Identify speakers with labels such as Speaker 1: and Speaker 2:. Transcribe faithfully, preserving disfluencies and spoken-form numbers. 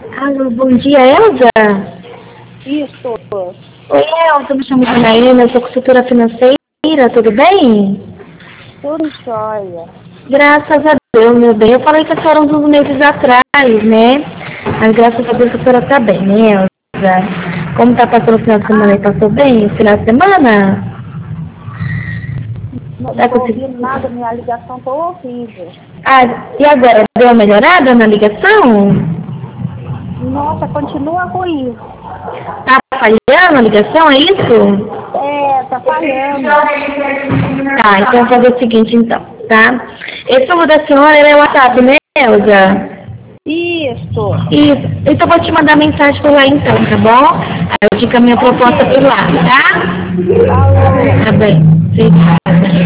Speaker 1: Alô, bom dia, Elza?
Speaker 2: Isso.
Speaker 1: Oi, Elza, me chamo Janaína, eu sou consultora financeira, tudo bem?
Speaker 2: Tudo jóia.
Speaker 1: Graças a Deus, meu bem. Eu falei que a senhora uns meses atrás, né? Mas graças a Deus a senhora tá bem, né, Elza? Como tá passando o final de semana aí? Passou bem o final de semana?
Speaker 2: Não, não
Speaker 1: Tá
Speaker 2: tô
Speaker 1: conseguindo?
Speaker 2: ouvindo nada, minha ligação tá horrível.
Speaker 1: Ah, e agora? Deu uma melhorada na ligação?
Speaker 2: Nossa, continua ruim.
Speaker 1: Tá falhando a ligação, é isso?
Speaker 2: É, tá falhando.
Speaker 1: Tá, então vamos fazer o seguinte então, tá? Esse número da senhora é o WhatsApp, né, Elza?
Speaker 2: Isso.
Speaker 1: Isso. Então eu vou te mandar mensagem por lá então, tá bom? Aí eu te encaminho a proposta por
Speaker 2: Ok.
Speaker 1: lá, tá?
Speaker 2: Falou.
Speaker 1: Tá bem. Sim.